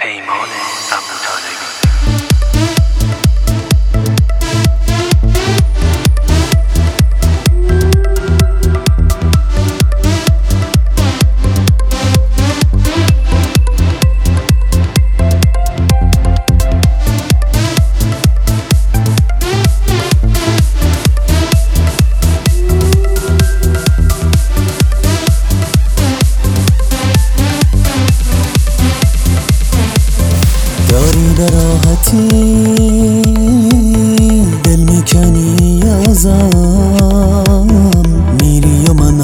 پیمان ابوطالبی. داری به راحتی دل میکنی ازم، میری و من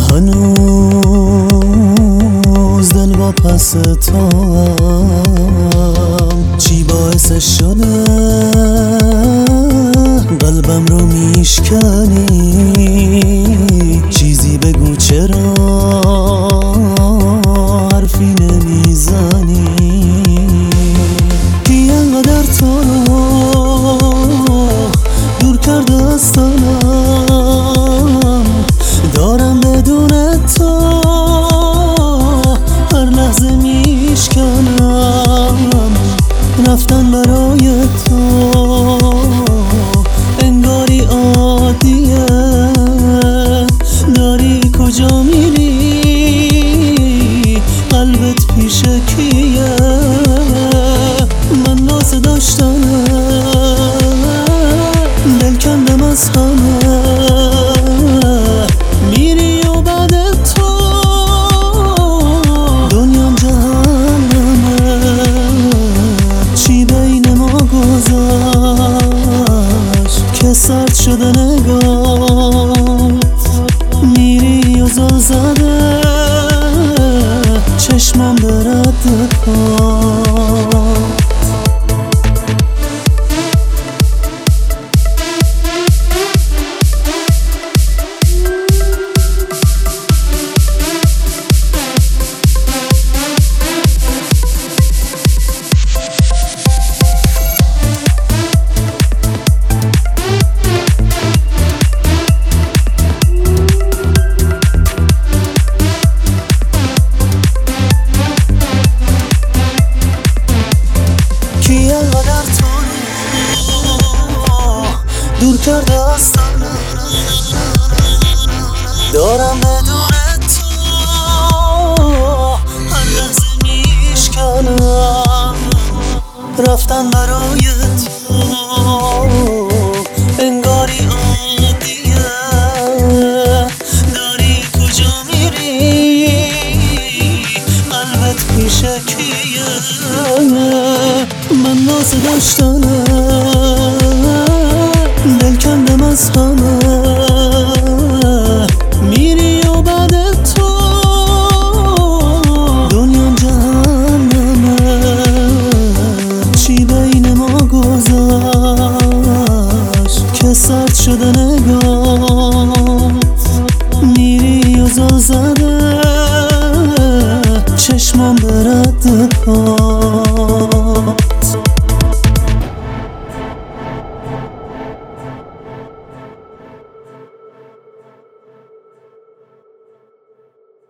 هنوز دل با پس توام. چی باعثش شده قلبم رو میشکنی؟ چیزی بگو چرا حرفی نمیزنی؟ انقدر تو دور کرده از تنم، دارم بدون تو هر لحظه میشکنم. رفتن برای تو انگاری عادیه، داری کجا میری؟ قلبت پیش کیه؟ من ناز داشتنه دل کندم از همه، میری و بعد تو دنیام جهنمه. چی بین ما گذشت که سرد شده نگات؟ میری و زل زده چشمم به رد پا. کی انقدر تو دور کرده از تنم، دارم بدون تو هر لحظه میشکنم. رفتن برای تو انگاری عادیه، داری کجا میری؟ قلبت پیش کیه؟ من ناز داشتنه دل کندم از همه، میری و بعد تو دنیام جهنمه. چی بین ما گذشت که سرد شده نگات؟ میری و زل زده چشمم به رد پا.